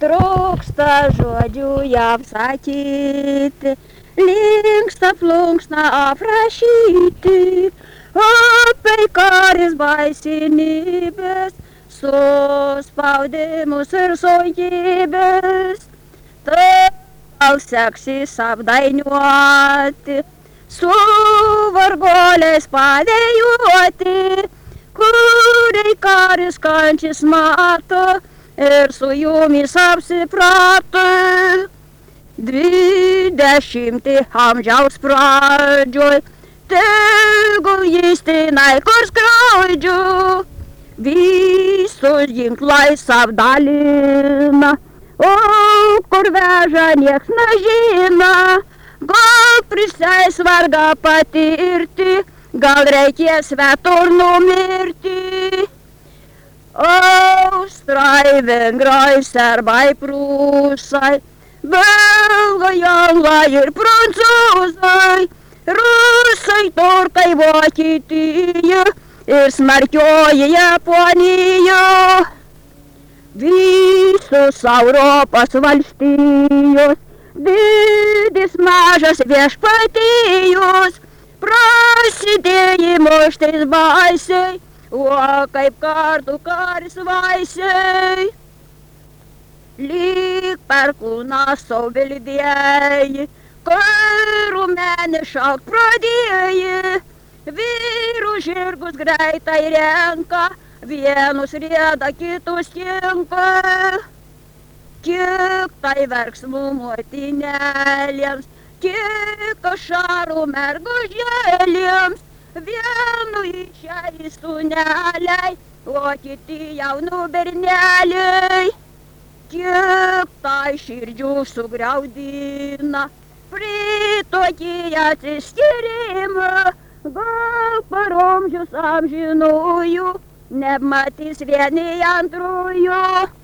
trūksta žodžių jam sakyti, linksta plunksna aprašyti, apie karis baisinybės, suspaudimus ir sunkybės. Tai gal seksis apdainiuoti, su vargoliais padėjuoti, kuriai karis kančias mato ir su jumis apsiprato. 20 amžiaus pradžioj, tegul jis tenai kur skrodžiu, visus ginklais apdalina, o kur veža nieks nežino. Gal prisės vargą patirti, gal reikės svetur numirti. Austrai, vengrai, serbai, prūsai, belgai, anglai ir prancūzai, rusai, turkai, Vokietija ir smarkioji Japonija. Visos Europos valstijos, didis mažas viešpatijos, prasidėjo muštis baisiai, o kaip kartu karis vaisiai. Lyg per kūną saubildėjai, kai rumenį šaukt pradėjai, vyrų žirgus greitai renka, vienus rieda, kitus kinka. Kiek tai verksmų motinėlėms, kiek ašarų mergužėlėms, vienu išeis sūneliai, o kiti jaunų berneliai. Kiek tai širdžių sugriaudina, pritokį atsiskyrimą, gal per amžius amžinųjų, nematys vieni antrųjų.